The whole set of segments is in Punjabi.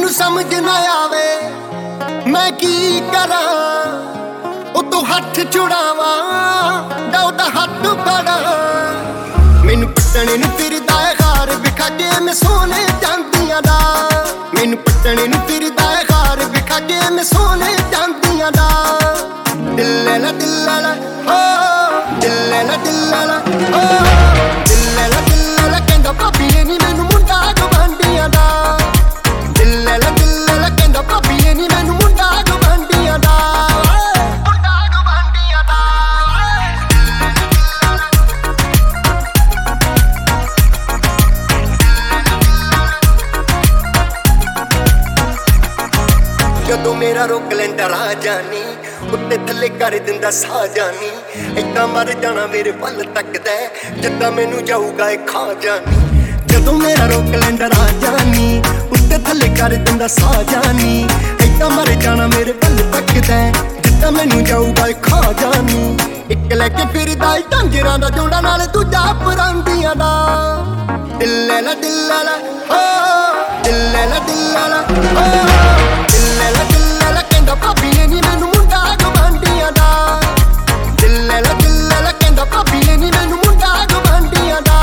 ਮੈਨੂੰ ਸਮਝ ਨਾ ਆਵੇ ਮੈਂ ਕੀ ਕਰਾਂ। ਉਹ ਤੋਂ ਹੱਥ ਛੁਡਾਵਾਂ ਜਾਂ ਉਹਦਾ ਹੱਥ ਫੜਾਂ। ਮੈਨੂੰ ਪੱਟਣੇ ਨੂੰ ਫਿਰਦਾ ਏ ਹਾਰ ਵਿਖਾ ਕੇ ਮੈਂ ਸੋਨੇ ਜਾਂਦੀਆਂ ਦਾ। ਮੈਨੂੰ ਪੱਟਣੇ ਨੂੰ ਫਿਰਦਾ ਏ ਹਾਰ ਵਿਖਾ ਕੇ ਮੈਂ ਸੋਨੇ ਜਾਂਦੀਆਂ ਦਾ। ਦਿਲ ਲੈ ਦਿਲ ਲੈ ਹੋ ਦਿਲ ਲੈ ਦਿਲ ਲੈ ਹੋ ਦਿਲ ਲੈ ਕਹਿੰਦਾ ਭਾਬੀ ਨੀ ਮੈਨੂੰ ਮੁੰਡਾ ਗਵਾਂਢੀਆਂ ਦਾ। ਦਿਲ ਲੈ ਕਹਿੰਦਾ ਭਾਬੀ ਨੀ ਮੈਨੂੰ ਮੁੰਡਾ ਗਵਾਂਢੀਆਂ ਦਾ। ਮੁੰਡਾ ਗਵਾਂਢੀਆਂ ਦਾ। ਜਦੋਂ ਮੇਰਾ ਰੋਕ ਲੈਂਦਾ ਰਾਹ ਜਾਨੀ ਉੱਤੇ ਥੱਲੇ ਕਰ ਦਿੰਦਾ ਸਾਹ ਜਾਨੀ। ਏਦਾਂ ਮਰ ਜਾਣਾ ਮੇਰੇ ਵੱਲ ਤੱਕਦਾ ਜਿੱਦਾਂ ਮੈਨੂੰ ਜਾਊਗਾ ਇਹ ਖਾ ਜਾਨੀ। ਜਦੋਂ ਮੇਰਾ ਰੋਕ ਲੈਂਦਾ ਰਾਹ ਜਾਨੀ ਉੱਤੇ ਥੱਲੇ ਕਰ ਦਿੰਦਾ ਸਾਹ ਜਾਨੀ। ਏਦਾਂ ਮਰ ਜਾਣਾ ਮੇਰੇ ਵੱਲ ਤੱਕਦਾ ਜਿੱਦਾਂ ਮੈਨੂੰ ਜਾਊਗਾ ਇਹ ਖਾ ਜਾਨੀ। ਇੱਕ ਲੈ ਕੇ ਫਿਰਦਾ ਢਾਂਜਰਾਂ ਦਾ ਜੋੜਾ ਨਾਲ ਦੂਜਾ ਪਰਾਂਦੀਆਂ ਦਾ। ਦਿਲ ਲੈ ਹੋ ਦਿਲ ਲੈ ਦਿਲ ਲੈ ਹੋ ਦਿਲ ਲੈ ਕਹਿੰਦਾ ਭਾਬੀ ਨੀ ਮੈਨੂੰ ਮੁੰਡਾ ਗਵਾਂਢੀਆਂ ਦਾ। ਦਿਲ ਲੈ ਕਹਿੰਦਾ ਭਾਬੀ ਨੀ ਮੈਨੂੰ ਮੁੰਡਾ ਗਵਾਂਢੀਆਂ ਦਾ।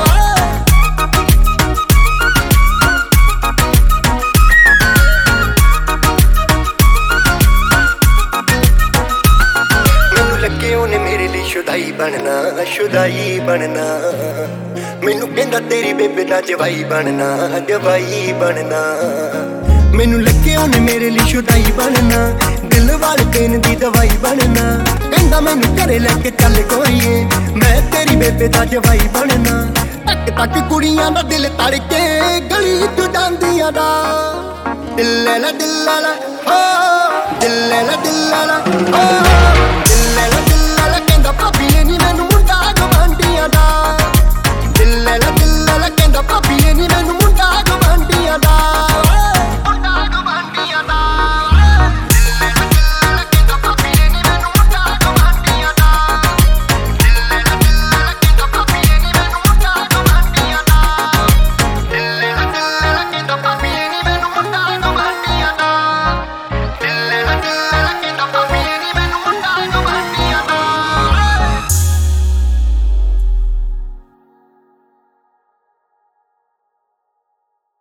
ਮੈਨੂੰ ਲੱਗੇ ਉਹਨੇ ਮੇਰੇ ਲਈ ਸ਼ੁਦਾਈ ਬਣਨਾ ਸ਼ੁਦਾਈ ਬਣਨਾ। ਮੈਨੂੰ ਕਹਿੰਦਾ ਤੇਰੀ ਬੇਬੇ ਦਾ ਜਵਾਈ ਬਣਨਾ ਜਵਾਈ ਬਣਨਾ। ਮੈਨੂੰ ਲੱਗੇ ਉਹਨੇ ਮੇਰੇ ਲਈ ਸ਼ੁਦਾਈ ਬਣਨਾ ਦਿਲ ਵਾਲੇ ਪੇਨ ਦੀ ਦਵਾਈ ਬਣਨਾ। ਕਹਿੰਦਾ ਮੈਨੂੰ ਘਰੇ ਲੈ ਕੇ ਚੱਲ ਗੋਰੀਏ ਮੈਂ ਤੇਰੀ ਬੇਬੇ ਦਾ ਜਵਾਈ ਬਣਨਾ। ਤੱਕ ਤੱਕ ਕੁੜੀਆਂ ਦਾ ਦਿਲ ਤੜਕੇ ਗਲੀ ਚ ਜਾਂਦੀਆਂ ਦਾ। ਦਿਲ ਲੈ ਹੋ ਦਿਲ ਲੈ ਹੋ